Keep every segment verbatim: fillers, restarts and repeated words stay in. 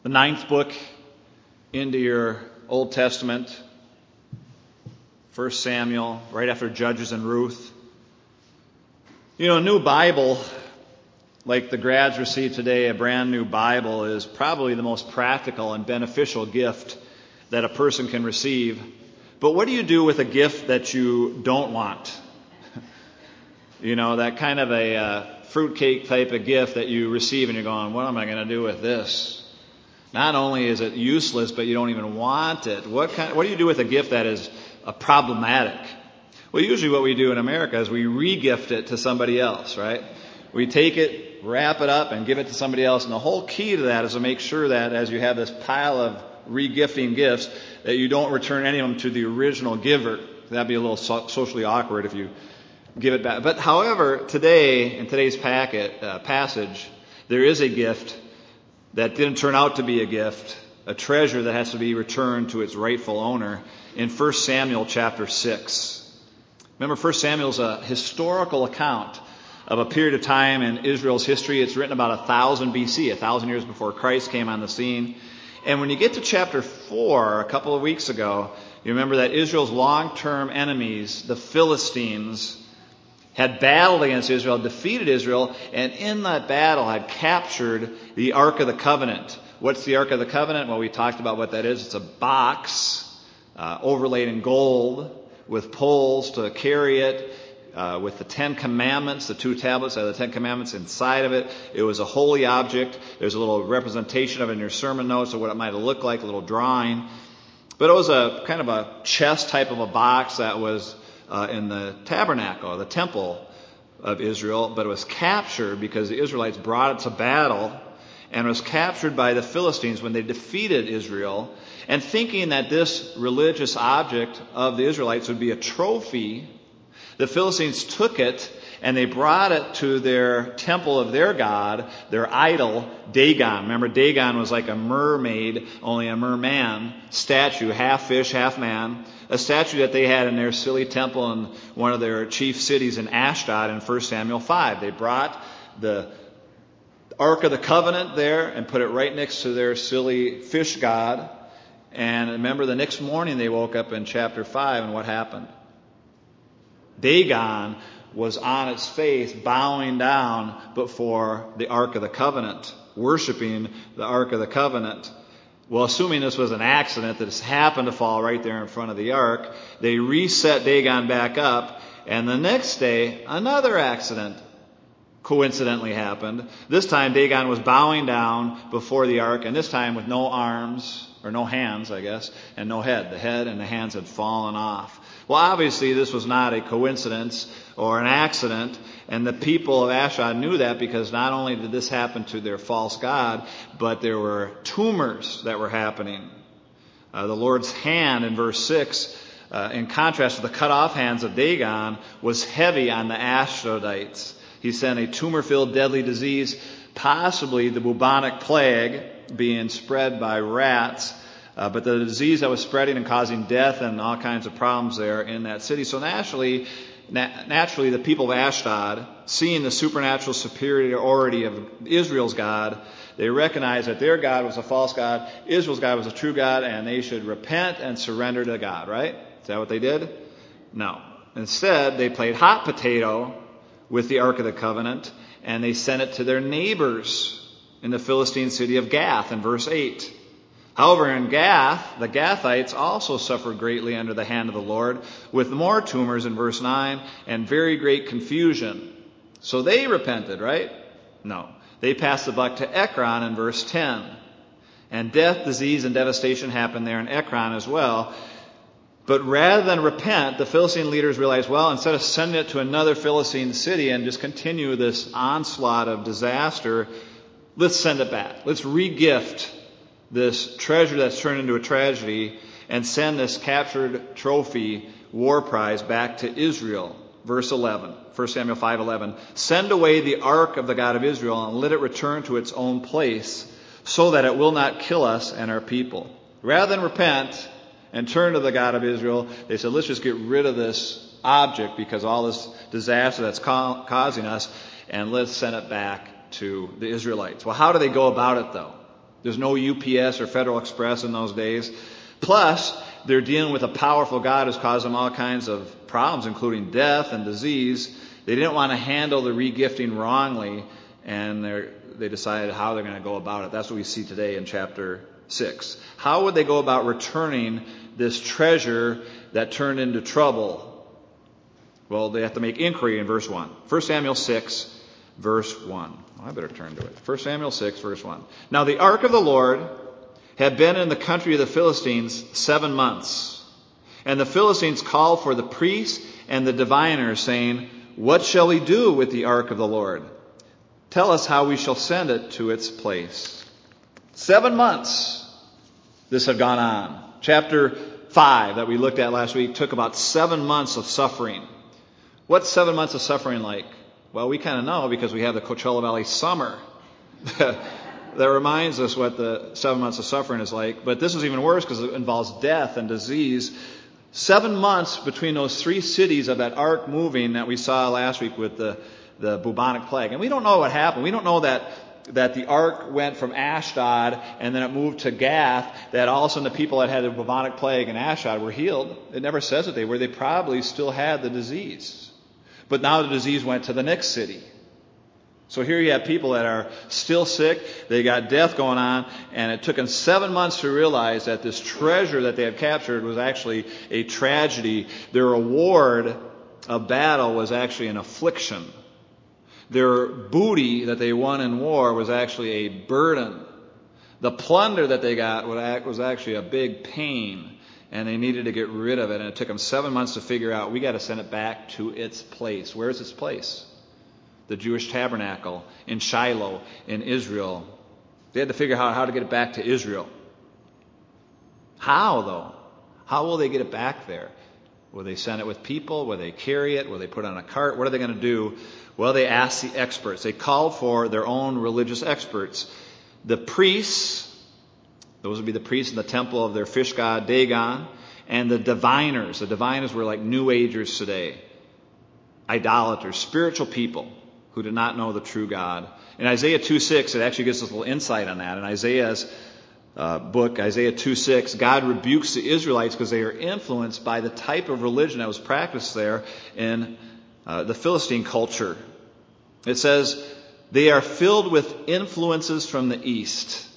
the ninth book into your Old Testament, First Samuel, right after Judges and Ruth. You know, a new Bible, like the grads receive today, a brand new Bible, is probably the most practical and beneficial gift that a person can receive. But what do you do with a gift that you don't want? You know, that kind of a uh, fruitcake type of gift that you receive and you're going, what am I going to do with this? Not only is it useless, but you don't even want it. What kind? What do you do with a gift that is uh, problematic? Well, usually what we do in America is we re-gift it to somebody else, right? We take it, wrap it up, and give it to somebody else. And the whole key to that is to make sure that as you have this pile of re-gifting gifts, that you don't return any of them to the original giver. That'd be a little so- socially awkward if you give it back. But however, today, in today's packet uh, passage, there is a gift that didn't turn out to be a gift, a treasure that has to be returned to its rightful owner in First Samuel chapter six. Remember, First Samuel is a historical account of a period of time in Israel's history. It's written about one thousand B C, one thousand years before Christ came on the scene. And when you get to chapter four, a couple of weeks ago, you remember that Israel's long-term enemies, the Philistines, had battled against Israel, defeated Israel, and in that battle had captured the Ark of the Covenant. What's the Ark of the Covenant? Well, we talked about what that is. It's a box uh, overlaid in gold with poles to carry it, uh, with the Ten Commandments, the two tablets of the Ten Commandments inside of it. It was a holy object. There's a little representation of it in your sermon notes of what it might have looked like, a little drawing. But it was a kind of a chest type of a box that was Uh, in the tabernacle, the temple of Israel, but it was captured because the Israelites brought it to battle, and it was captured by the Philistines when they defeated Israel. And thinking that this religious object of the Israelites would be a trophy, the Philistines took it and they brought it to their temple of their god, their idol, Dagon. Remember, Dagon was like a mermaid, only a merman statue, half fish, half man. A statue that they had in their silly temple in one of their chief cities in Ashdod in First Samuel five. They brought the Ark of the Covenant there and put it right next to their silly fish god. And remember, the next morning they woke up in chapter five, and what happened? Dagon was on its face, bowing down before the Ark of the Covenant, worshiping the Ark of the Covenant. Well, assuming this was an accident that just happened to fall right there in front of the ark, they reset Dagon back up, and the next day, another accident coincidentally happened. This time, Dagon was bowing down before the ark, and this time with no arms, or no hands, I guess, and no head. The head and the hands had fallen off. Well, obviously, this was not a coincidence or an accident, and the people of Ashdod knew that because not only did this happen to their false god, but there were tumors that were happening. Uh, the Lord's hand in verse six, uh, in contrast to the cut-off hands of Dagon, was heavy on the Ashdodites. He sent a tumor-filled deadly disease, possibly the bubonic plague, being spread by rats, Uh, but the disease that was spreading and causing death and all kinds of problems there in that city. So naturally, na- naturally, the people of Ashdod, seeing the supernatural superiority of Israel's God, they recognized that their God was a false God, Israel's God was a true God, and they should repent and surrender to God, right? Is that what they did? No. Instead, they played hot potato with the Ark of the Covenant, and they sent it to their neighbors in the Philistine city of Gath in verse eight. However, in Gath, the Gathites also suffered greatly under the hand of the Lord, with more tumors in verse nine and very great confusion. So they repented, right? No. They passed the buck to Ekron in verse ten. And death, disease, and devastation happened there in Ekron as well. But rather than repent, the Philistine leaders realized, well, instead of sending it to another Philistine city and just continue this onslaught of disaster, let's send it back. Let's re-gift this treasure that's turned into a tragedy and send this captured trophy war prize back to Israel. Verse eleven, First Samuel five eleven. Send away the ark of the God of Israel and let it return to its own place so that it will not kill us and our people. Rather than repent and turn to the God of Israel, they said, let's just get rid of this object because all this disaster that's ca- causing us, and let's send it back to the Israelites. Well, how do they go about it, though? There's no U P S or Federal Express in those days. Plus, they're dealing with a powerful God who's caused them all kinds of problems, including death and disease. They didn't want to handle the regifting wrongly, and they're, they decided how they're going to go about it. That's what we see today in chapter six. How would they go about returning this treasure that turned into trouble? Well, they have to make inquiry in verse one. First Samuel six, verse one. Well, I better turn to it. First Samuel six, verse one. Now the ark of the Lord had been in the country of the Philistines seven months. And the Philistines called for the priests and the diviners, saying, "What shall we do with the ark of the Lord? Tell us how we shall send it to its place." Seven months this had gone on. Chapter five that we looked at last week took about seven months of suffering. What's seven months of suffering like? Well, we kind of know because we have the Coachella Valley summer that reminds us what the seven months of suffering is like. But this is even worse because it involves death and disease. Seven months between those three cities of that ark moving that we saw last week with the, the bubonic plague. And we don't know what happened. We don't know that that the ark went from Ashdod and then it moved to Gath, that all of a sudden the people that had the bubonic plague in Ashdod were healed. It never says that they were. They probably still had the disease. But now the disease went to the next city. So here you have people that are still sick. They got death going on. And it took them seven months to realize that this treasure that they had captured was actually a tragedy. Their reward of battle was actually an affliction. Their booty that they won in war was actually a burden. The plunder that they got was actually a big pain, and they needed to get rid of it. And it took them seven months to figure out, we got to send it back to its place. Where's its place? The Jewish tabernacle in Shiloh in Israel. They had to figure out how to get it back to Israel. How, though? How will they get it back there? Will they send it with people? Will they carry it? Will they put it on a cart? What are they going to do? Well, they asked the experts. They called for their own religious experts. The priests, those would be the priests in the temple of their fish god Dagon, and the diviners. The diviners were like New Agers today. Idolaters, spiritual people who did not know the true God. In Isaiah two six, it actually gives us a little insight on that. In Isaiah's uh, book, Isaiah two six, God rebukes the Israelites because they are influenced by the type of religion that was practiced there in uh, the Philistine culture. It says, they are filled with influences from the east,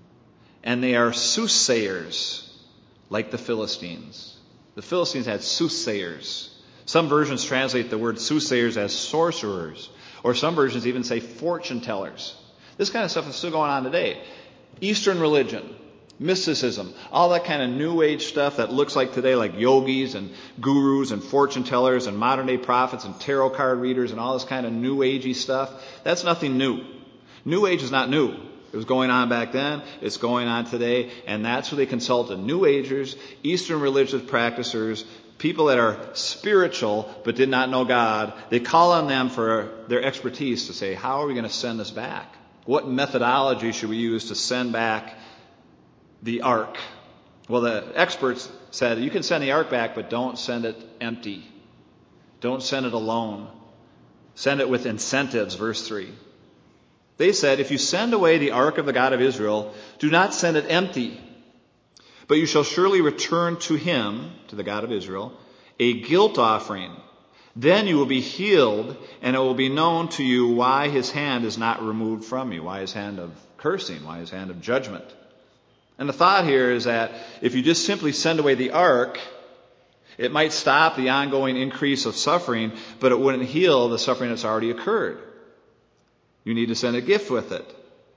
and they are soothsayers like the Philistines. The Philistines had soothsayers. Some versions translate the word soothsayers as sorcerers, or some versions even say fortune tellers. This kind of stuff is still going on today. Eastern religion, mysticism, all that kind of new age stuff that looks like today, like yogis and gurus and fortune tellers and modern day prophets and tarot card readers and all this kind of new agey stuff. That's nothing new. New age is not new. It was going on back then. It's going on today. And that's who they consulted. New Agers, Eastern religious practitioners, people that are spiritual but did not know God. They call on them for their expertise to say, how are we going to send this back? What methodology should we use to send back the ark? Well, the experts said, you can send the ark back, but don't send it empty. Don't send it alone. Send it with incentives, verse three. They said, if you send away the ark of the God of Israel, do not send it empty, but you shall surely return to him, to the God of Israel, a guilt offering. Then you will be healed, and it will be known to you why his hand is not removed from you, why his hand of cursing, why his hand of judgment. And the thought here is that if you just simply send away the ark, it might stop the ongoing increase of suffering, but it wouldn't heal the suffering that's already occurred. You need to send a gift with it.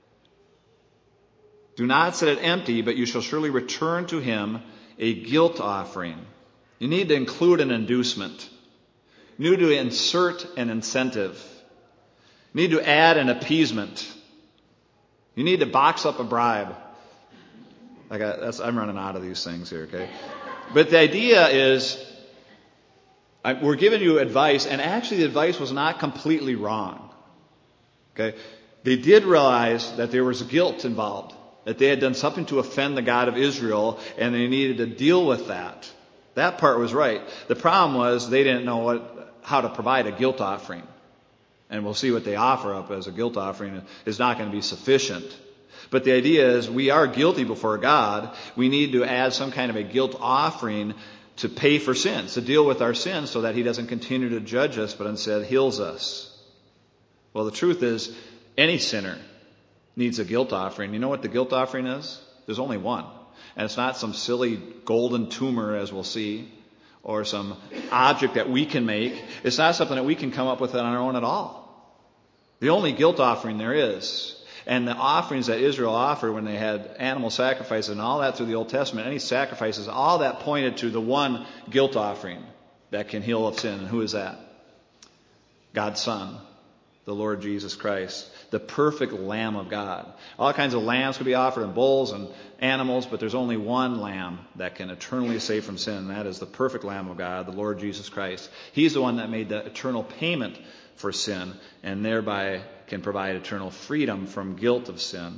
Do not send it empty, but you shall surely return to him a guilt offering. You need to include an inducement. You need to insert an incentive. You need to add an appeasement. You need to box up a bribe. I got, that's, I'm running out of these things here, okay? But the idea is, I, we're giving you advice, and actually the advice was not completely wrong. Okay? They did realize that there was guilt involved, that they had done something to offend the God of Israel, and they needed to deal with that. That part was right. The problem was they didn't know what, how to provide a guilt offering. And we'll see what they offer up as a guilt offering is not going to be sufficient. But the idea is we are guilty before God. We need to add some kind of a guilt offering to pay for sins, to deal with our sins so that he doesn't continue to judge us, but instead heals us. Well, the truth is, any sinner needs a guilt offering. You know what the guilt offering is? There's only one. And it's not some silly golden tumor, as we'll see, or some object that we can make. It's not something that we can come up with on our own at all. The only guilt offering there is, and the offerings that Israel offered when they had animal sacrifices and all that through the Old Testament, any sacrifices, all that pointed to the one guilt offering that can heal of sin. And who is that? God's Son, the Lord Jesus Christ, the perfect Lamb of God. All kinds of lambs could be offered, and bulls and animals, but there's only one lamb that can eternally save from sin, and that is the perfect Lamb of God, the Lord Jesus Christ. He's the one that made the eternal payment for sin, and thereby can provide eternal freedom from guilt of sin.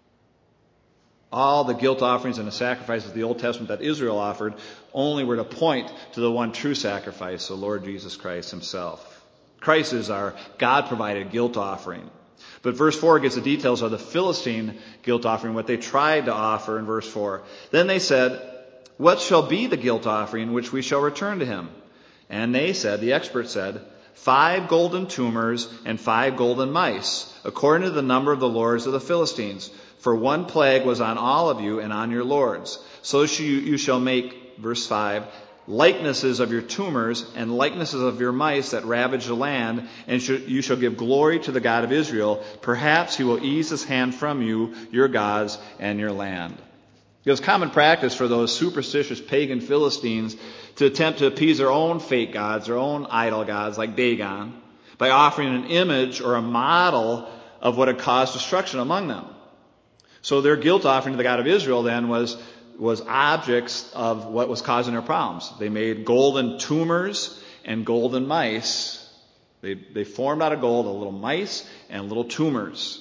All the guilt offerings and the sacrifices of the Old Testament that Israel offered only were to point to the one true sacrifice, the Lord Jesus Christ himself. Christ is our God-provided guilt offering. But verse four gives the details of the Philistine guilt offering, what they tried to offer in verse four. Then they said, "What shall be the guilt offering which we shall return to him?" And they said, the experts said, five golden tumors and five golden mice, according to the number of the lords of the Philistines. For one plague was on all of you and on your lords. So you shall make, verse five, likenesses of your tumors and likenesses of your mice that ravage the land, and you shall give glory to the God of Israel. Perhaps he will ease his hand from you, your gods, and your land. It was common practice for those superstitious pagan Philistines to attempt to appease their own fake gods, their own idol gods, like Dagon, by offering an image or a model of what had caused destruction among them. So their guilt offering to the God of Israel then was was objects of what was causing their problems. They made golden tumors and golden mice. They, they formed out of gold a little mice and little tumors.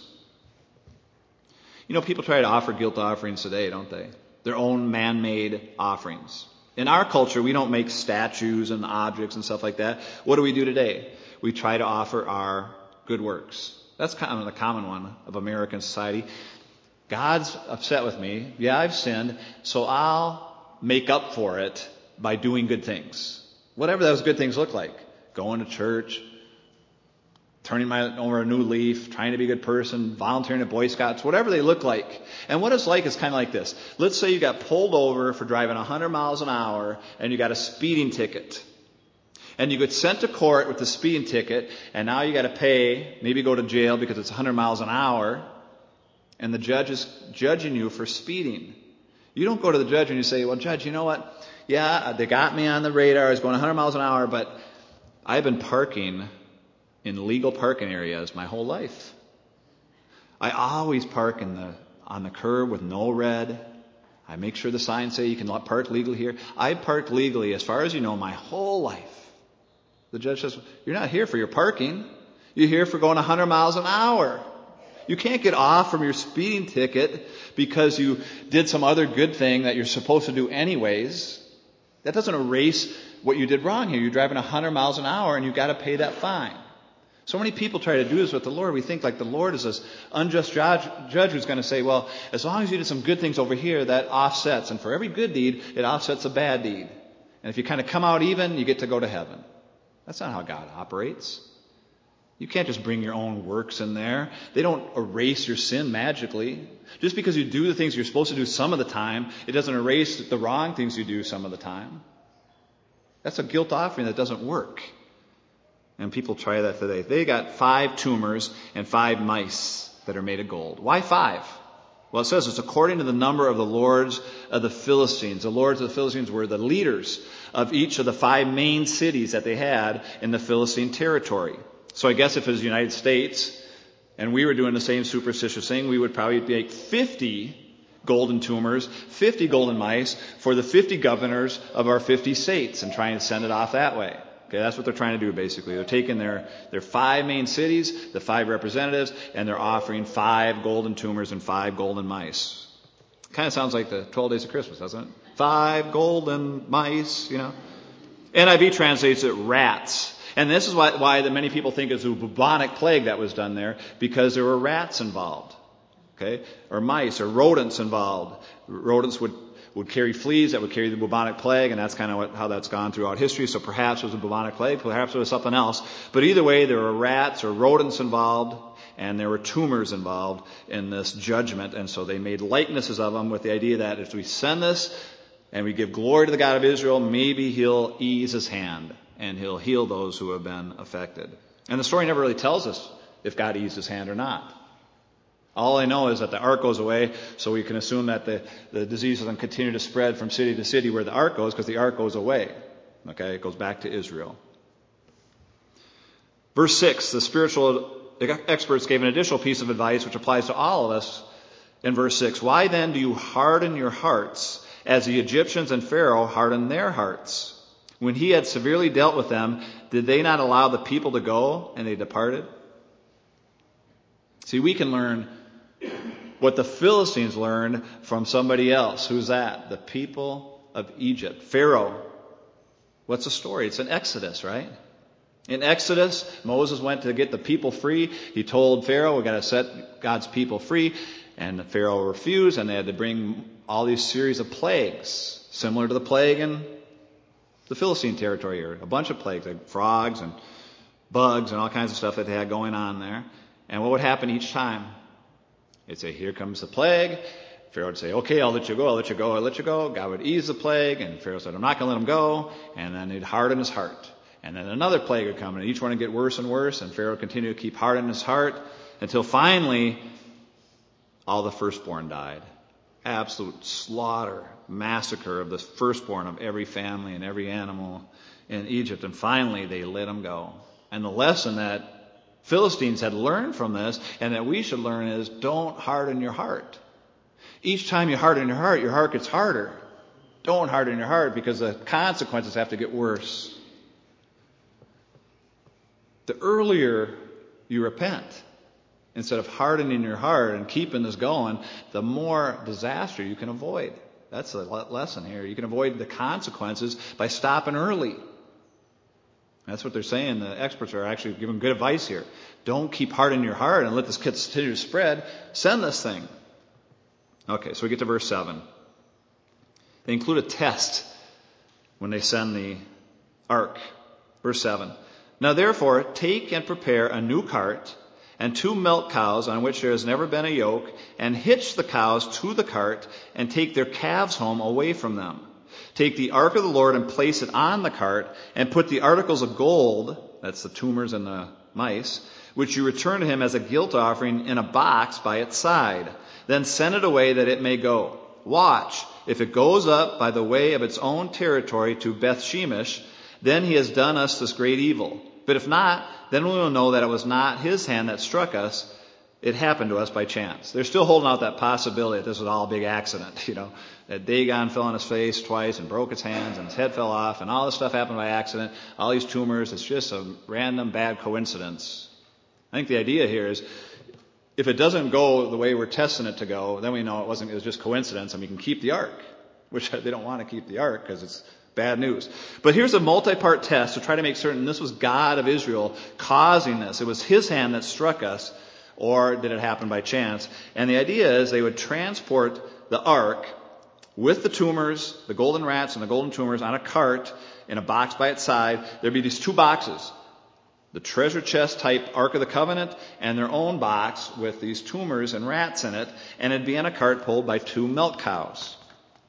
You know, people try to offer guilt offerings today, don't they? Their own man-made offerings. In our culture, we don't make statues and objects and stuff like that. What do we do today? We try to offer our good works. That's kind of the common one of American society. God's upset with me. Yeah, I've sinned, so I'll make up for it by doing good things. Whatever those good things look like. Going to church, turning my over a new leaf, trying to be a good person, volunteering at Boy Scouts, whatever they look like. And what it's like is kind of like this. Let's say you got pulled over for driving one hundred miles an hour and you got a speeding ticket. And you get sent to court with the speeding ticket, and now you got to pay, maybe go to jail because it's one hundred miles an hour. And the judge is judging you for speeding. You don't go to the judge and you say, well, judge, you know what? Yeah, they got me on the radar. I was going one hundred miles an hour, but I've been parking in legal parking areas my whole life. I always park in the on the curb with no red. I make sure the signs say you can park legally here. I parked legally, as far as you know, my whole life. The judge says, you're not here for your parking. You're here for going one hundred miles an hour. You can't get off from your speeding ticket because you did some other good thing that you're supposed to do anyways. That doesn't erase what you did wrong here. You're driving one hundred miles an hour and you've got to pay that fine. So many people try to do this with the Lord. We think like the Lord is this unjust judge, judge who's going to say, well, as long as you did some good things over here, that offsets. And for every good deed, it offsets a bad deed. And if you kind of come out even, you get to go to heaven. That's not how God operates. You can't just bring your own works in there. They don't erase your sin magically. Just because you do the things you're supposed to do some of the time, it doesn't erase the wrong things you do some of the time. That's a guilt offering that doesn't work. And people try that today. They got five tumors and five mice that are made of gold. Why five? Well, it says it's according to the number of the lords of the Philistines. The lords of the Philistines were the leaders of each of the five main cities that they had in the Philistine territory. So I guess if it was the United States and we were doing the same superstitious thing, we would probably make fifty golden tumors, fifty golden mice for the fifty governors of our fifty states and trying to send it off that way. Okay, that's what they're trying to do basically. They're taking their, their five main cities, the five representatives, and they're offering five golden tumors and five golden mice. Kind of sounds like the twelve days of Christmas, doesn't it? Five golden mice, you know. N I V translates it rats. And this is why, why that many people think it's a bubonic plague that was done there, because there were rats involved. Okay? Or mice or rodents involved. Rodents would, would carry fleas that would carry the bubonic plague, and that's kind of what, how that's gone throughout history. So perhaps it was a bubonic plague, perhaps it was something else. But either way, there were rats or rodents involved, and there were tumors involved in this judgment. And so they made likenesses of them with the idea that if we send this and we give glory to the God of Israel, maybe he'll ease his hand and he'll heal those who have been affected. And the story never really tells us if God eased his hand or not. All I know is that the ark goes away, so we can assume that the, the disease doesn't continue to spread from city to city where the ark goes, because the ark goes away. Okay, it goes back to Israel. Verse six, the spiritual experts gave an additional piece of advice which applies to all of us in verse six. Why then do you harden your hearts as the Egyptians and Pharaoh hardened their hearts? When he had severely dealt with them, did they not allow the people to go, and they departed? See, we can learn what the Philistines learned from somebody else. Who's that? The people of Egypt. Pharaoh. What's the story? It's in Exodus, right? In Exodus, Moses went to get the people free. He told Pharaoh, we've got to set God's people free. And Pharaoh refused, and they had to bring all these series of plagues, similar to the plague in the Philistine territory here. A bunch of plagues, like frogs and bugs and all kinds of stuff that they had going on there. And what would happen each time? They'd say, here comes the plague. Pharaoh would say, okay, I'll let you go, I'll let you go, I'll let you go. God would ease the plague, and Pharaoh said, I'm not going to let him go. And then he'd harden his heart. And then another plague would come, and each one would get worse and worse, and Pharaoh would continue to keep hardening his heart until finally all the firstborn died. Absolute slaughter, massacre of the firstborn of every family and every animal in Egypt. And finally they let him go. And the lesson that Philistines had learned from this, and that we should learn, is don't harden your heart. Each time you harden your heart, your heart gets harder. Don't harden your heart, because the consequences have to get worse. The earlier you repent, instead of hardening your heart and keeping this going, the more disaster you can avoid. That's the lesson here. You can avoid the consequences by stopping early. That's what they're saying. The experts are actually giving good advice here. Don't keep hardening your heart and let this continue to spread. Send this thing. Okay, so we get to verse seven. They include a test when they send the ark. Verse seven. Now therefore, take and prepare a new cart and two milk cows on which there has never been a yoke, and hitch the cows to the cart and take their calves home away from them. Take the ark of the Lord and place it on the cart, and put the articles of gold, that's the tumors and the mice, which you return to him as a guilt offering, in a box by its side. Then send it away that it may go. Watch, if it goes up by the way of its own territory to Beth Shemesh, then he has done us this great evil. But if not, then we will know that it was not his hand that struck us. It happened to us by chance. They're still holding out that possibility that this was all a big accident, you know, that Dagon fell on his face twice and broke his hands and his head fell off and all this stuff happened by accident. All these tumors, it's just a random bad coincidence. I think the idea here is, if it doesn't go the way we're testing it to go, then we know it wasn't, it was just coincidence, and we can keep the ark, which they don't want to keep the ark because it's bad news. But here's a multi-part test to try to make certain this was God of Israel causing this. It was his hand that struck us, or did it happen by chance? And the idea is they would transport the ark with the tumors, the golden rats and the golden tumors, on a cart in a box by its side. There'd be these two boxes, the treasure chest type Ark of the Covenant and their own box with these tumors and rats in it, and it'd be on a cart pulled by two milk cows.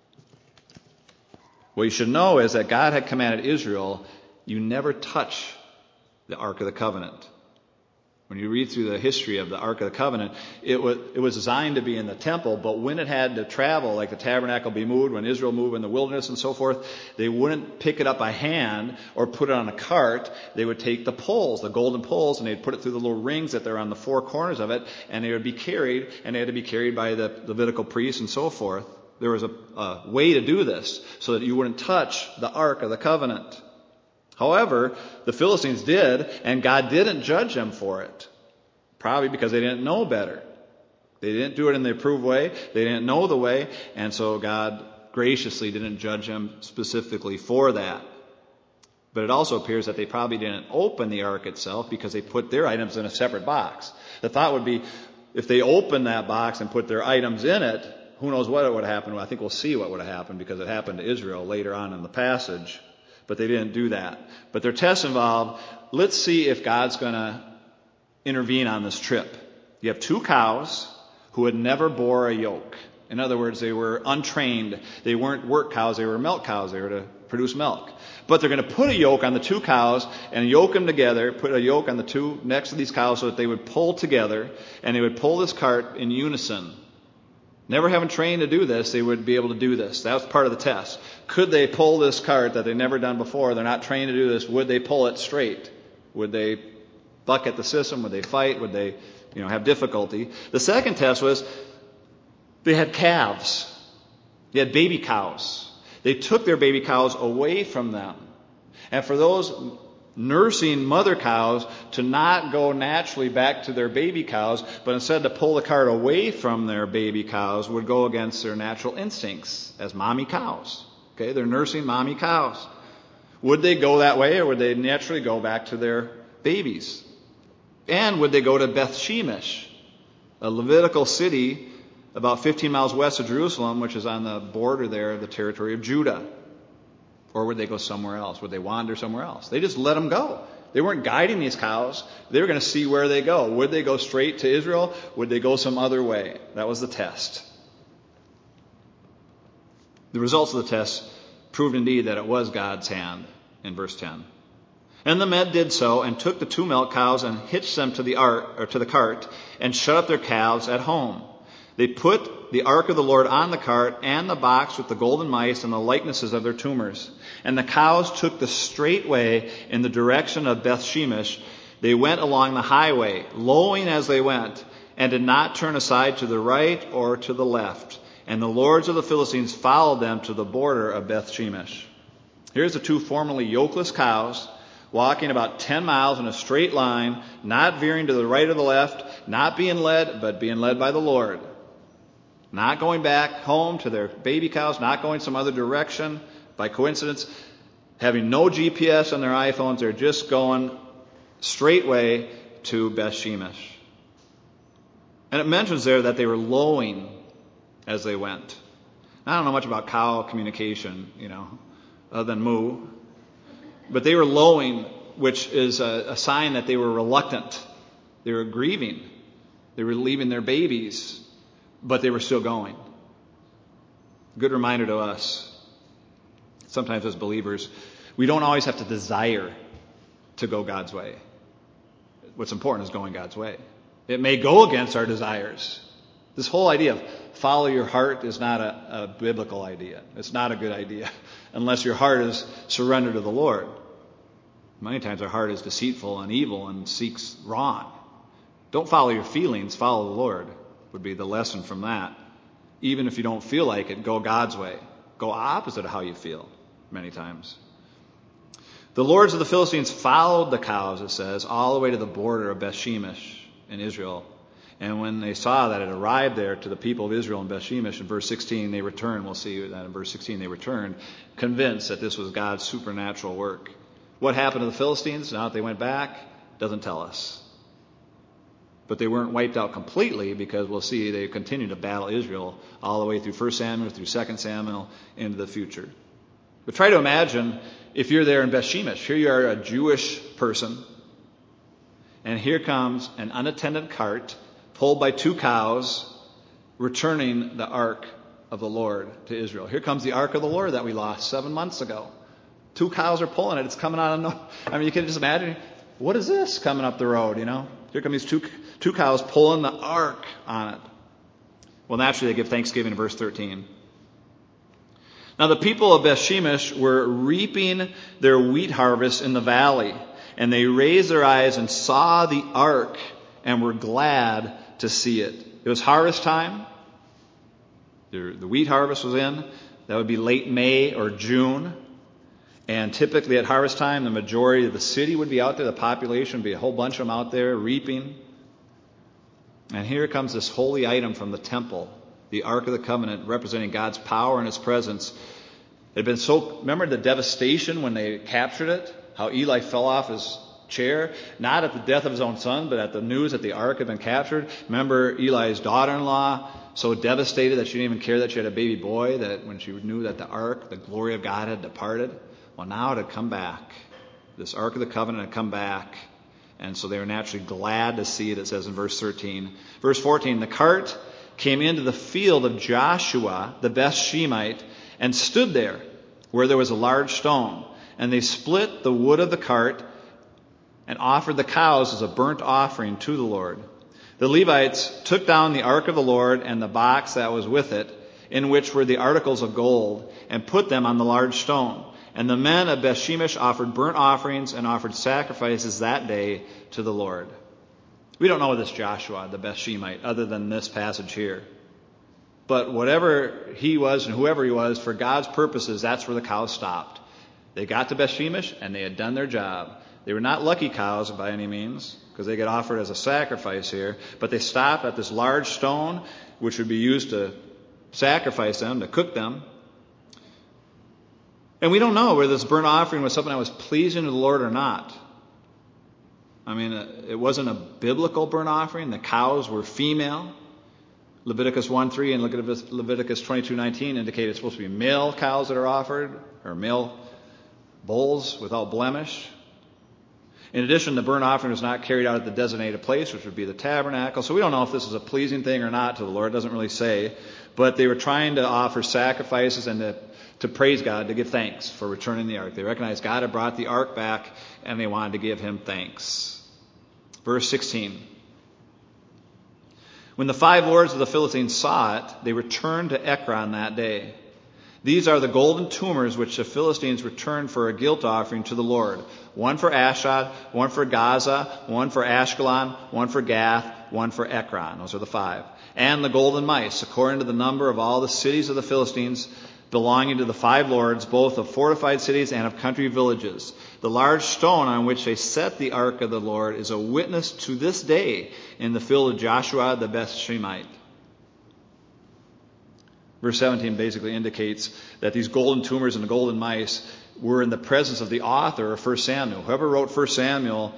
What you should know is that God had commanded Israel, you never touch the Ark of the Covenant. When you read through the history of the Ark of the Covenant, it was, it was designed to be in the temple, but when it had to travel, like the tabernacle be moved, when Israel moved in the wilderness and so forth, they wouldn't pick it up by hand or put it on a cart. They would take the poles, the golden poles, and they'd put it through the little rings that they're on the four corners of it, and they would be carried, and they had to be carried by the Levitical priests and so forth. There was a, a way to do this so that you wouldn't touch the Ark of the Covenant. However, the Philistines did, and God didn't judge them for it. Probably because they didn't know better. They didn't do it in the approved way. They didn't know the way, and so God graciously didn't judge them specifically for that. But it also appears that they probably didn't open the ark itself because they put their items in a separate box. The thought would be, if they opened that box and put their items in it, who knows what would have happened. I think we'll see what would have happened because it happened to Israel later on in the passage. But they didn't do that. But their test involved, let's see if God's going to intervene on this trip. You have two cows who had never bore a yoke. In other words, they were untrained. They weren't work cows. They were milk cows. They were to produce milk. But they're going to put a yoke on the two cows and yoke them together, put a yoke on the two next to these cows so that they would pull together, and they would pull this cart in unison. Never having trained to do this, they would be able to do this. That was part of the test. Could they pull this cart that they've never done before? They're not trained to do this. Would they pull it straight? Would they buck at the system? Would they fight? Would they, you know, have difficulty? The second test was they had calves. They had baby cows. They took their baby cows away from them. And for those nursing mother cows to not go naturally back to their baby cows, but instead to pull the cart away from their baby cows would go against their natural instincts as mommy cows. Okay, they're nursing mommy cows. Would they go that way, or would they naturally go back to their babies? And would they go to Beth Shemesh, a Levitical city about fifteen miles west of Jerusalem, which is on the border there of the territory of Judah? Or would they go somewhere else? Would they wander somewhere else? They just let them go. They weren't guiding these cows. They were going to see where they go. Would they go straight to Israel? Would they go some other way? That was the test. The results of the test proved indeed that it was God's hand in verse ten. And the men did so and took the two milk cows and hitched them to the ark, or to the cart, and shut up their calves at home. They put the ark of the Lord on the cart and the box with the golden mice and the likenesses of their tumors. And the cows took the straight way in the direction of Beth Shemesh. They went along the highway, lowing as they went, and did not turn aside to the right or to the left. And the lords of the Philistines followed them to the border of Beth Shemesh. Here's the two formerly yokeless cows walking about ten miles in a straight line, not veering to the right or the left, not being led, but being led by the Lord. Not going back home to their baby cows, not going some other direction by coincidence, having no G P S on their iPhones. They're just going straight way to Beth Shemesh. And it mentions there that they were lowing as they went. I don't know much about cow communication, you know, other than moo. But they were lowing, which is a, a sign that they were reluctant. They were grieving. They were leaving their babies, but they were still going. Good reminder to us, sometimes as believers, we don't always have to desire to go God's way. What's important is going God's way. It may go against our desires. This whole idea of follow your heart is not a, a biblical idea. It's not a good idea unless your heart is surrendered to the Lord. Many times our heart is deceitful and evil and seeks wrong. Don't follow your feelings, follow the Lord, would be the lesson from that. Even if you don't feel like it, go God's way. Go opposite of how you feel many times. The lords of the Philistines followed the cows, it says, all the way to the border of Beth Shemesh in Israel. And when they saw that it arrived there to the people of Israel in Beth Shemesh, in verse sixteen, they returned. We'll see that in verse sixteen, they returned, convinced that this was God's supernatural work. What happened to the Philistines now that they went back doesn't tell us. But they weren't wiped out completely, because we'll see they continued to battle Israel all the way through First Samuel, through Second Samuel, into the future. But try to imagine if you're there in Beth Shemesh. Here you are, a Jewish person, and here comes an unattended cart pulled by two cows, returning the ark of the Lord to Israel. Here comes the ark of the Lord that we lost seven months ago. Two cows are pulling it. It's coming out of no. I mean, you can just imagine, what is this coming up the road, you know? Here come these two, two cows pulling the ark on it. Well, naturally, they give thanksgiving in verse thirteen. Now, the people of Beth Shemesh were reaping their wheat harvest in the valley, and they raised their eyes and saw the ark and were glad to see it. It was harvest time. The, the wheat harvest was in. That would be late May or June. And typically at harvest time, the majority of the city would be out there. The population would be a whole bunch of them out there reaping. And here comes this holy item from the temple, the Ark of the Covenant, representing God's power and His presence. It had been so, remember the devastation when they captured it? How Eli fell off his chair, not at the death of his own son, but at the news that the ark had been captured. Remember Eli's daughter-in-law, so devastated that she didn't even care that she had a baby boy, that when she knew that the ark, the glory of God, had departed. Well, now it had come back. This ark of the covenant had come back. And so they were naturally glad to see it, it says in verse thirteen. Verse fourteen, the cart came into the field of Joshua, the Beth-Shemite, and stood there, where there was a large stone. And they split the wood of the cart and offered the cows as a burnt offering to the Lord. The Levites took down the ark of the Lord and the box that was with it, in which were the articles of gold, and put them on the large stone. And the men of Beth-Shemesh offered burnt offerings and offered sacrifices that day to the Lord. We don't know this Joshua, the Beth-Shemite, other than this passage here. But whatever he was and whoever he was, for God's purposes, that's where the cows stopped. They got to Beth-Shemesh and they had done their job. They were not lucky cows by any means, because they get offered as a sacrifice here. But they stopped at this large stone, which would be used to sacrifice them, to cook them. And we don't know whether this burnt offering was something that was pleasing to the Lord or not. I mean, it wasn't a biblical burnt offering. The cows were female. Leviticus one three and Leviticus twenty-two nineteen indicate it's supposed to be male cows that are offered, or male bulls without blemish. In addition, the burnt offering was not carried out at the designated place, which would be the tabernacle. So we don't know if this is a pleasing thing or not to the Lord. It doesn't really say. But they were trying to offer sacrifices and to, to praise God, to give thanks for returning the ark. They recognized God had brought the ark back, and they wanted to give him thanks. Verse sixteen. When the five lords of the Philistines saw it, they returned to Ekron that day. These are the golden tumors which the Philistines returned for a guilt offering to the Lord. One for Ashdod, one for Gaza, one for Ashkelon, one for Gath, one for Ekron. Those are the five. And the golden mice, according to the number of all the cities of the Philistines belonging to the five lords, both of fortified cities and of country villages. The large stone on which they set the ark of the Lord is a witness to this day in the field of Joshua the Beth-Shemite. Verse seventeen basically indicates that these golden tumors and the golden mice were in the presence of the author of First Samuel. Whoever wrote First Samuel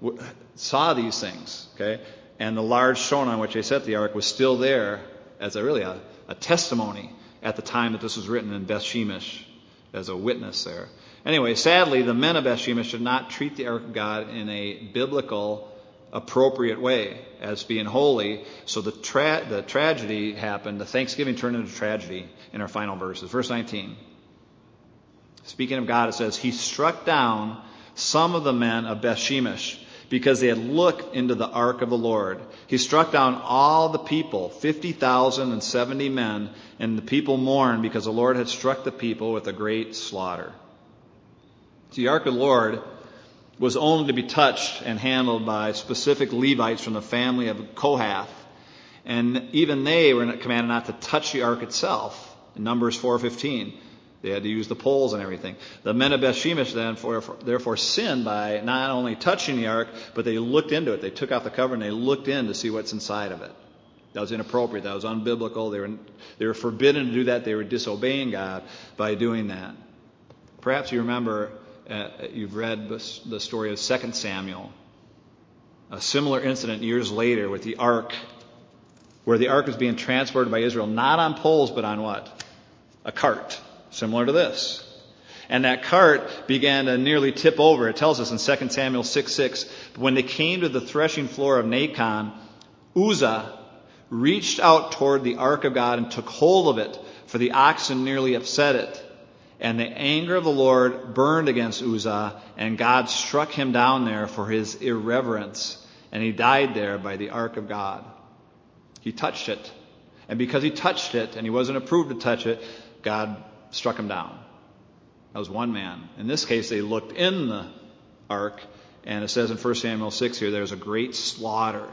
saw these things, okay? And the large stone on which they set the ark was still there as a really a, a testimony at the time that this was written in Beth-Shemesh, as a witness there. Anyway, sadly, the men of Beth-Shemesh did not treat the ark of God in a biblical, appropriate way as being holy. So the tra- the tragedy happened. The thanksgiving turned into tragedy in our final verses. Verse nineteen. Speaking of God, it says, he struck down some of the men of Beth-Shemesh because they had looked into the ark of the Lord. He struck down all the people, fifty thousand and seventy men, and the people mourned because the Lord had struck the people with a great slaughter. The ark of the Lord was only to be touched and handled by specific Levites from the family of Kohath. And even they were commanded not to touch the ark itself. In Numbers four fifteen, they had to use the poles and everything. The men of Beth-Shemesh then for, for, therefore sinned by not only touching the ark, but they looked into it. They took off the cover and they looked in to see what's inside of it. That was inappropriate. That was unbiblical. They were, they were forbidden to do that. They were disobeying God by doing that. Perhaps you remember, uh, you've read the story of Second Samuel. A similar incident years later with the ark, where the ark was being transported by Israel, not on poles, but on what? A cart. Similar to this. And that cart began to nearly tip over. It tells us in Second Samuel six six, when they came to the threshing floor of Nacon, Uzzah reached out toward the ark of God and took hold of it, for the oxen nearly upset it. And the anger of the Lord burned against Uzzah, and God struck him down there for his irreverence. And he died there by the ark of God. He touched it. And because he touched it, and he wasn't approved to touch it, God struck him down. That was one man. In this case, they looked in the ark, and it says in First Samuel six here, there's a great slaughter.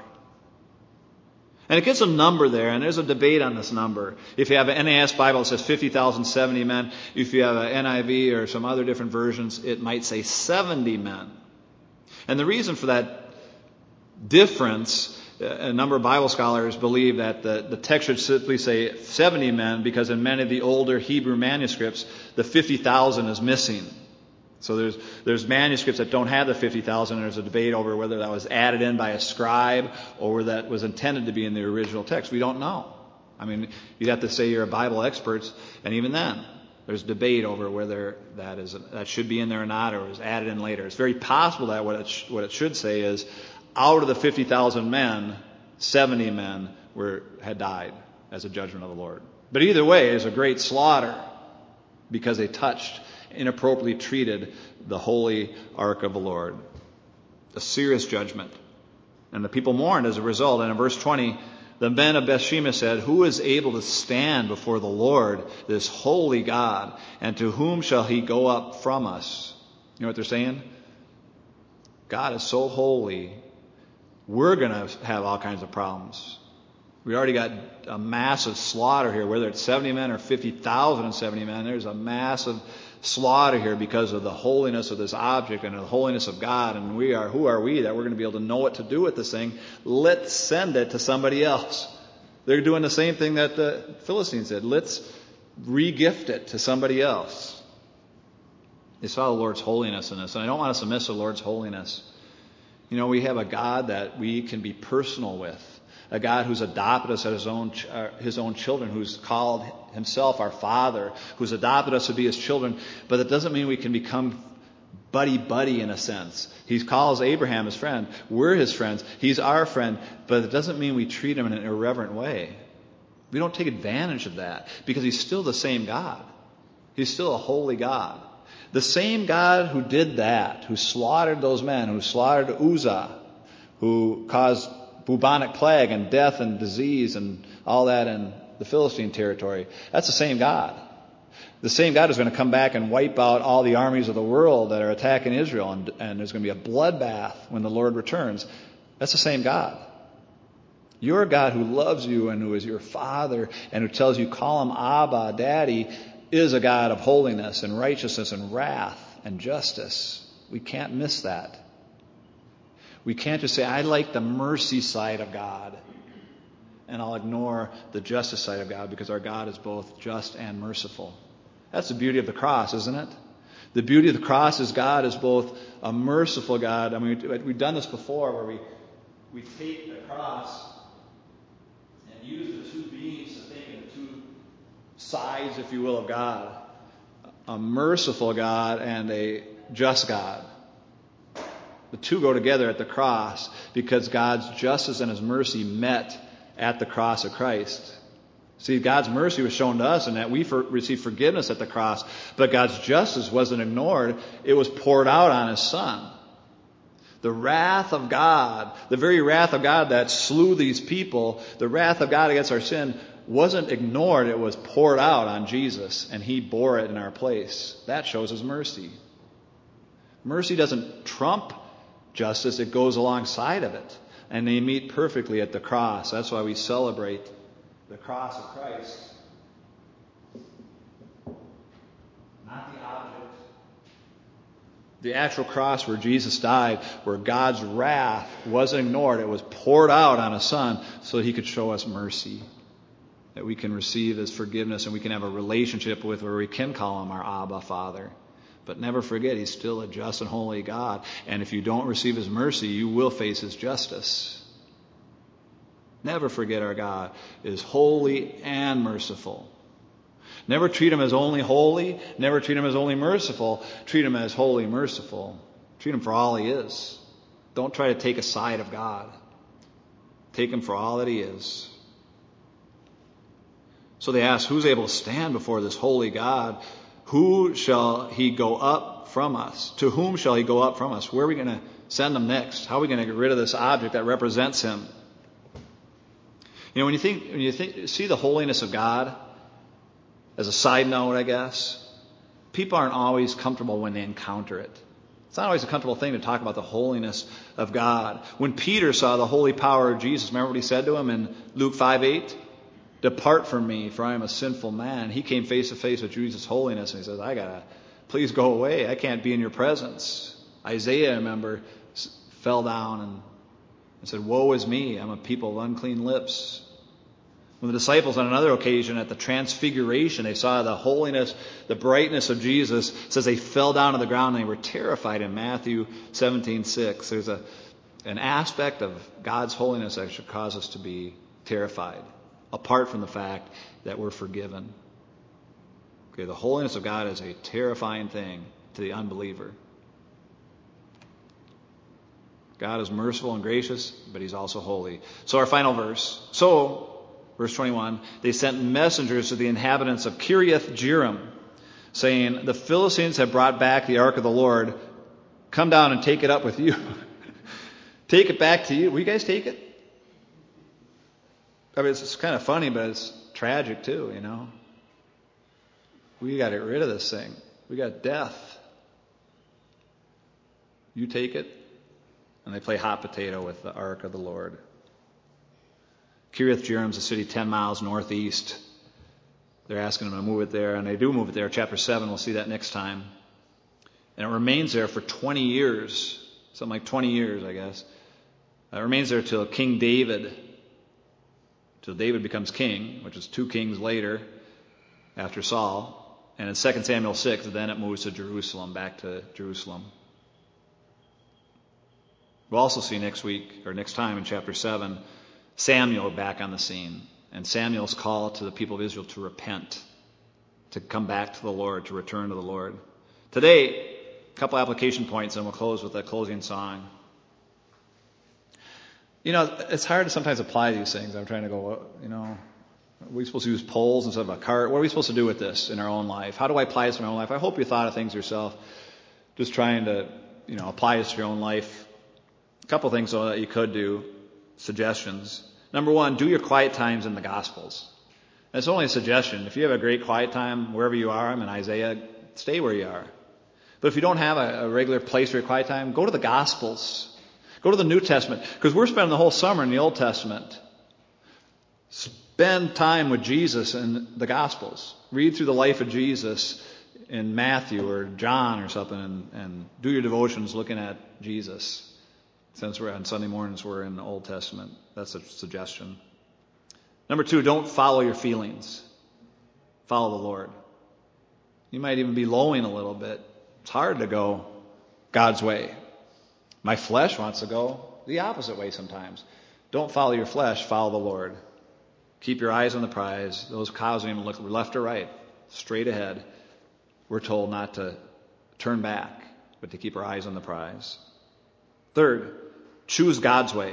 And it gives a number there, and there's a debate on this number. If you have an N A S Bible, it says fifty thousand seventy men. If you have an N I V or some other different versions, it might say seventy men. And the reason for that difference, a number of Bible scholars believe that the, the text should simply say seventy men, because in many of the older Hebrew manuscripts, the fifty thousand is missing. So there's there's manuscripts that don't have the fifty thousand. There's a debate over whether that was added in by a scribe or whether that was intended to be in the original text. We don't know. I mean, you'd have to say you're a Bible expert, and even then, there's debate over whether that is that should be in there or not, or was added in later. It's very possible that what it sh- what it should say is, out of the fifty thousand men, seventy men were had died as a judgment of the Lord. But either way, it's a great slaughter because they touched, inappropriately treated the holy ark of the Lord. A serious judgment. And the people mourned as a result. And in verse twenty, the men of Bethshemesh said, "Who is able to stand before the Lord, this holy God? And to whom shall he go up from us?" You know what they're saying? God is so holy, we're going to have all kinds of problems. We already got a massive slaughter here, whether it's seventy men or fifty thousand seventy men. There's a massive slaughter here because of the holiness of this object and the holiness of God. And we are, who are we that we're going to be able to know what to do with this thing? Let's send it to somebody else. They're doing the same thing that the Philistines did. Let's re-gift it to somebody else. They saw the Lord's holiness in this. And I don't want us to miss the Lord's holiness. You know, we have a God that we can be personal with. A God who's adopted us as his own, uh, his own children, who's called himself our Father, who's adopted us to be his children. But that doesn't mean we can become buddy-buddy in a sense. He calls Abraham his friend. We're his friends. He's our friend. But it doesn't mean we treat him in an irreverent way. We don't take advantage of that because he's still the same God. He's still a holy God. The same God who did that, who slaughtered those men, who slaughtered Uzzah, who caused bubonic plague and death and disease and all that in the Philistine territory. That's the same God. The same God is going to come back and wipe out all the armies of the world that are attacking Israel, and, and there's going to be a bloodbath when the Lord returns. That's the same God. Your God who loves you and who is your Father and who tells you, call him Abba, Daddy, is a God of holiness and righteousness and wrath and justice. We can't miss that. We can't just say, I like the mercy side of God, and I'll ignore the justice side of God, because our God is both just and merciful. That's the beauty of the cross, isn't it? The beauty of the cross is God is both a merciful God. I mean, we've done this before where we, we take the cross and use the two beams to think of the two sides, if you will, of God. A merciful God and a just God. The two go together at the cross because God's justice and his mercy met at the cross of Christ. See, God's mercy was shown to us in that we for, received forgiveness at the cross, but God's justice wasn't ignored. It was poured out on his Son. The wrath of God, the very wrath of God that slew these people, the wrath of God against our sin wasn't ignored. It was poured out on Jesus, and he bore it in our place. That shows his mercy. Mercy doesn't trump justice, it goes alongside of it. And they meet perfectly at the cross. That's why we celebrate the cross of Christ. Not the object. The actual cross where Jesus died, where God's wrath wasn't ignored. It was poured out on his Son so that he could show us mercy. That we can receive his forgiveness and we can have a relationship with where we can call him our Abba Father. But never forget, he's still a just and holy God. And if you don't receive his mercy, you will face his justice. Never forget our God is holy and merciful. Never treat him as only holy. Never treat him as only merciful. Treat him as holy, merciful. Treat him for all he is. Don't try to take a side of God. Take him for all that he is. So they ask, who's able to stand before this holy God? Who shall he go up from us? To whom shall he go up from us? Where are we going to send him next? How are we going to get rid of this object that represents him? You know, when you think, when you think, see the holiness of God, as a side note, I guess, people aren't always comfortable when they encounter it. It's not always a comfortable thing to talk about the holiness of God. When Peter saw the holy power of Jesus, remember what he said to him in Luke five eight? Depart from me, for I am a sinful man. He came face to face with Jesus' holiness, and he says, I gotta, please go away. I can't be in your presence. Isaiah, I remember, fell down and said, woe is me. I'm a people of unclean lips. When the disciples on another occasion at the transfiguration, they saw the holiness, the brightness of Jesus, it says they fell down to the ground and they were terrified in Matthew seventeen six. There's a, an aspect of God's holiness that should cause us to be terrified, apart from the fact that we're forgiven. Okay, the holiness of God is a terrifying thing to the unbeliever. God is merciful and gracious, but he's also holy. So our final verse. So, verse twenty-one, they sent messengers to the inhabitants of Kiriath Jearim, saying, the Philistines have brought back the ark of the Lord. Come down and take it up with you. Take it back to you. Will you guys take it? I mean, it's, it's kind of funny, but it's tragic too, you know. We got to get rid of this thing. We got death. You take it. And they play hot potato with the ark of the Lord. Kiriath Jearim is a city ten miles northeast. They're asking them to move it there, and they do move it there. Chapter seven, we'll see that next time. And it remains there for twenty years. Something like twenty years, I guess. It remains there till King David, till David becomes king, which is two kings later after Saul. And in Second Samuel six, then it moves to Jerusalem, back to Jerusalem. We'll also see next week, or next time in chapter seven, Samuel back on the scene. And Samuel's call to the people of Israel to repent, to come back to the Lord, to return to the Lord. Today, a couple application points, and we'll close with a closing song. You know, it's hard to sometimes apply these things. I'm trying to go, you know, are we supposed to use poles instead of a cart? What are we supposed to do with this in our own life? How do I apply this in my own life? I hope you thought of things yourself, just trying to, you know, apply this to your own life. A couple things, though, that you could do, suggestions. Number one, do your quiet times in the Gospels. That's only a suggestion. If you have a great quiet time wherever you are, I'm in Isaiah, stay where you are. But if you don't have a, a regular place for your quiet time, go to the Gospels. Go to the New Testament. Because we're spending the whole summer in the Old Testament. Spend time with Jesus in the Gospels. Read through the life of Jesus in Matthew or John or something, and, and do your devotions looking at Jesus. Since we're on Sunday mornings, we're in the Old Testament. That's a suggestion. Number two, don't follow your feelings. Follow the Lord. You might even be lowing a little bit. It's hard to go God's way. My flesh wants to go the opposite way sometimes. Don't follow your flesh, follow the Lord. Keep your eyes on the prize. Those cows don't even look left or right, straight ahead. We're told not to turn back, but to keep our eyes on the prize. Third, choose God's way.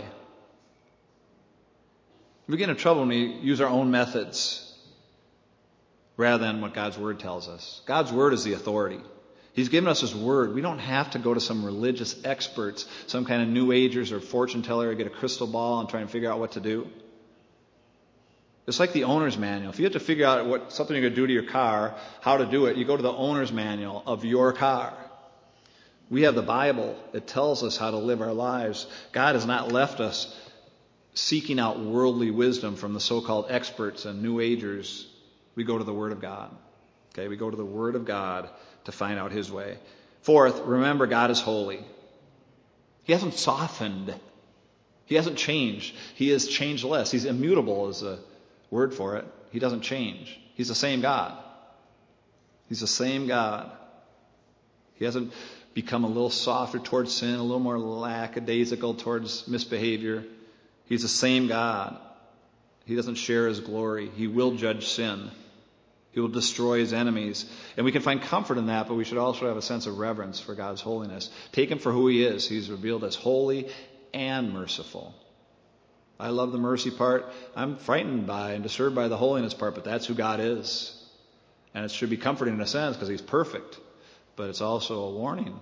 We get into trouble when we use our own methods rather than what God's Word tells us. God's Word is the authority. He's given us His Word. We don't have to go to some religious experts, some kind of New Agers or fortune teller, or get a crystal ball and try and figure out what to do. It's like the owner's manual. If you have to figure out what something you're going to do to your car, how to do it, you go to the owner's manual of your car. We have the Bible. It tells us how to live our lives. God has not left us seeking out worldly wisdom from the so-called experts and New Agers. We go to the Word of God. Okay, we go to the Word of God to find out His way. Fourth, remember God is holy. He hasn't softened. He hasn't changed. He is changeless. He's immutable is a word for it. He doesn't change. He's the same God. He's the same God. He hasn't become a little softer towards sin, a little more lackadaisical towards misbehavior. He's the same God. He doesn't share His glory. He will judge sin. He will destroy His enemies. And we can find comfort in that, but we should also have a sense of reverence for God's holiness. Take Him for who He is. He's revealed as holy and merciful. I love the mercy part. I'm frightened by and disturbed by the holiness part, but that's who God is. And it should be comforting in a sense because He's perfect. But it's also a warning.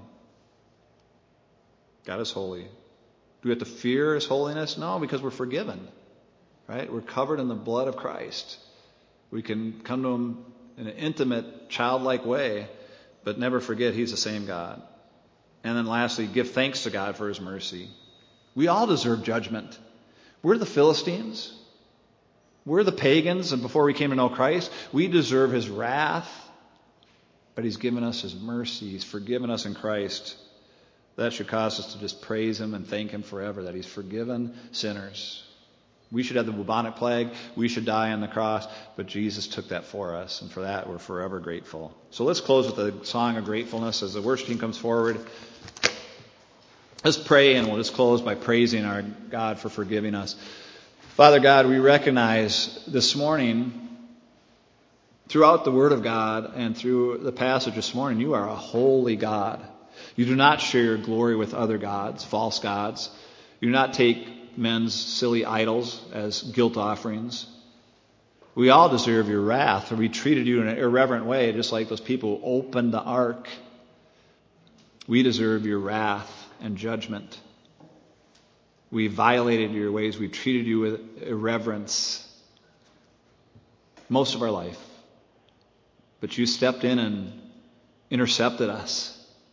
God is holy. Do we have to fear His holiness? No, because we're forgiven. Right? We're covered in the blood of Christ. We can come to Him in an intimate, childlike way, but never forget He's the same God. And then lastly, give thanks to God for His mercy. We all deserve judgment. We're the Philistines. We're the pagans, and before we came to know Christ, we deserve His wrath. But He's given us His mercy. He's forgiven us in Christ. That should cause us to just praise Him and thank Him forever that He's forgiven sinners. We should have the bubonic plague. We should die on the cross. But Jesus took that for us. And for that, we're forever grateful. So let's close with a song of gratefulness as the worship team comes forward. Let's pray, and we'll just close by praising our God for forgiving us. Father God, we recognize this morning, throughout the Word of God and through the passage this morning, you are a holy God. You do not share your glory with other gods, false gods. You do not take men's silly idols as guilt offerings. We all deserve your wrath, for we treated you in an irreverent way, just like those people who opened the ark. We deserve your wrath and judgment. We violated your ways. We treated you with irreverence most of our life. But you stepped in and intercepted us.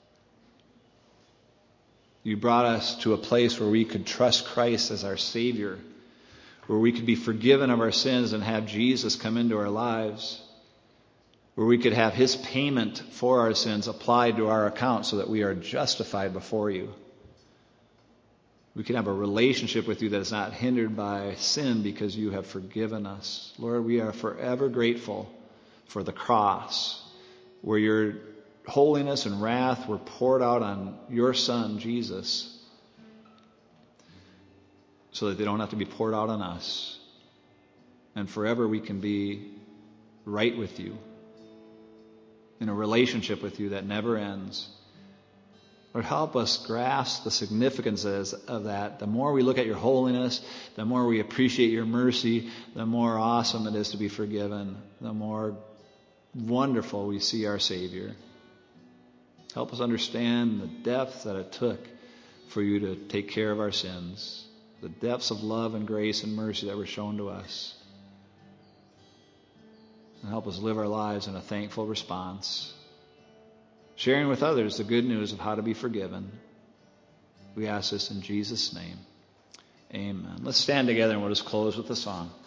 You brought us to a place where we could trust Christ as our Savior, where we could be forgiven of our sins and have Jesus come into our lives, where we could have his payment for our sins applied to our account so that we are justified before you. We can have a relationship with you that is not hindered by sin because you have forgiven us. Lord, we are forever grateful for the cross, where your holiness and wrath were poured out on your Son, Jesus, so that they don't have to be poured out on us. And forever we can be right with you, in a relationship with you that never ends. Lord, help us grasp the significance of that. The more we look at your holiness, the more we appreciate your mercy, the more awesome it is to be forgiven, the more wonderful we see our Savior. Help us understand the depth that it took for you to take care of our sins, the depths of love and grace and mercy that were shown to us. And help us live our lives in a thankful response, sharing with others the good news of how to be forgiven. We ask this in Jesus' name. Amen. Let's stand together and we'll just close with a song.